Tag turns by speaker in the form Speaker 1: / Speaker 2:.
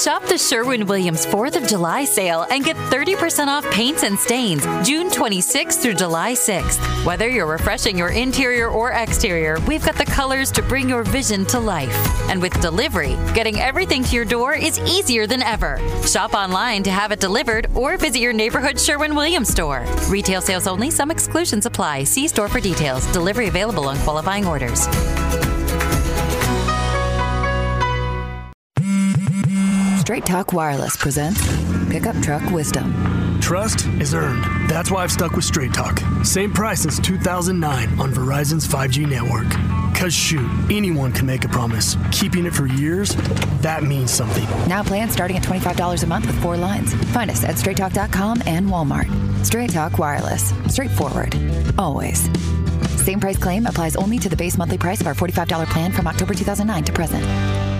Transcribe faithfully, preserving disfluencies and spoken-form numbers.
Speaker 1: Shop the Sherwin-Williams fourth of July sale and get thirty percent off paints and stains June twenty-sixth through July sixth. Whether you're refreshing your interior or exterior, we've got the colors to bring your vision to life. And with delivery, getting everything to your door is easier than ever. Shop online to have it delivered or visit your neighborhood Sherwin-Williams store. Retail sales only. Some exclusions apply. See store for details. Delivery available on qualifying orders.
Speaker 2: Straight Talk Wireless presents Pickup Truck Wisdom.
Speaker 3: Trust is earned. That's why I've stuck with Straight Talk. Same price since two thousand nine on Verizon's five G network. Cause shoot, anyone can make a promise. Keeping it for years, that means something.
Speaker 2: Now plans starting at twenty-five dollars a month with four lines. Find us at straight talk dot com and Walmart. Straight Talk Wireless. Straightforward. Always. Same price claim applies only to the base monthly price of our forty-five dollars plan from October two thousand nine to present.